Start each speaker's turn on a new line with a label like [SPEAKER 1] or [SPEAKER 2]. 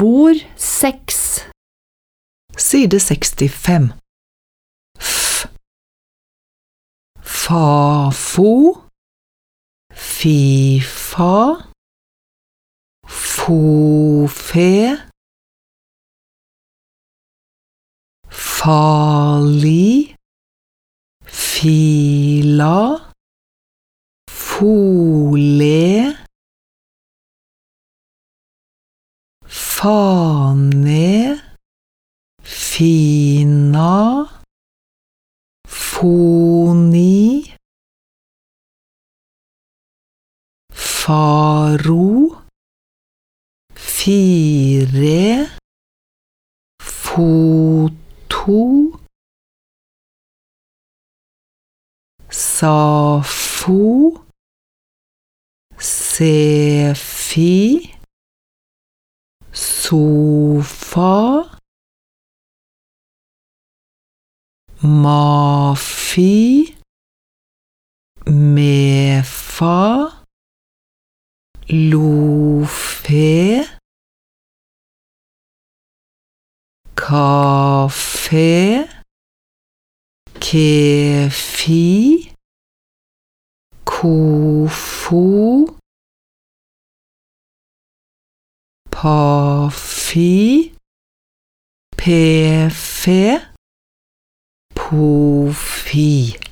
[SPEAKER 1] Spor 6.
[SPEAKER 2] Side 65. F. Fafo. Fifa. Fofe. Farlig. Fila. Fole. Fane. Fina. Foni. Faro. Fire. Foto. Safo. Sefi. Sofa. Mafi. Mefa. Lofe. Kaffe. Kefi. Kofo. Pafi. Pefe. Pofi.